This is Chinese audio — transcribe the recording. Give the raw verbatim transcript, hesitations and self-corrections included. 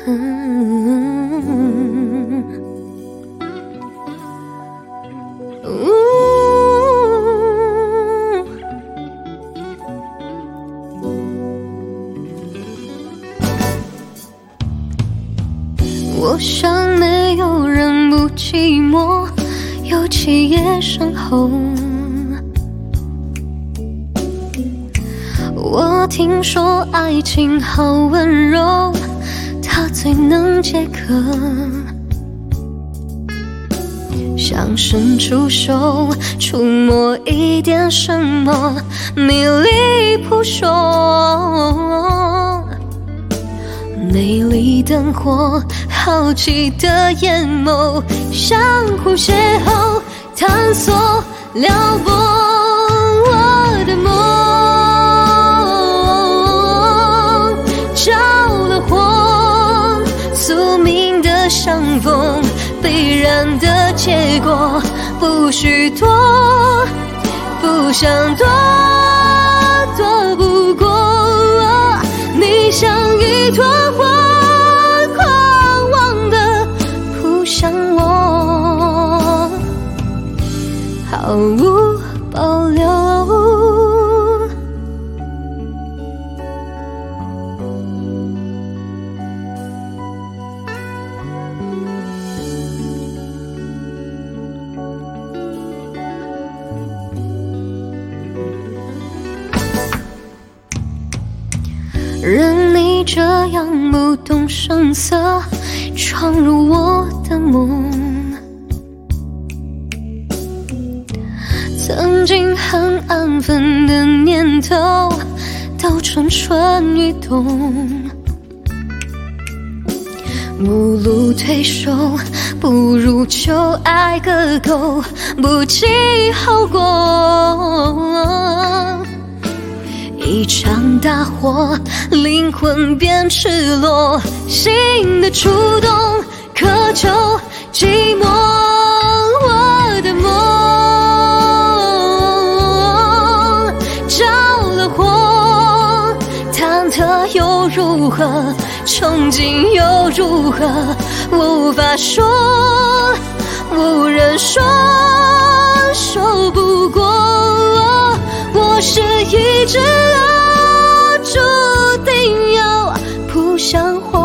嗯嗯我想没有人不寂寞，尤其夜深后。我听说爱情好温柔，它最能解渴。想伸出手，触摸一点什么，迷离扑朔。美丽灯火，好奇的眼眸，相互邂逅，探索，撩拨我的梦。着了火，宿命的相逢，必然的结果，不许躲，不想躲，躲不过。你像一团火，狂妄的扑向我，毫无保留。任你这样不动声色，闯入我的梦。曾经很安分的念头，都蠢蠢欲动。不路退守，不如就爱个够，不计后果。一场大火，灵魂变赤裸，心的触动，渴求寂寞。我的梦着了火，忐忑又如何，憧憬又如何，我无法说，无人说，说不过。我是一只鸟，注定要扑向火。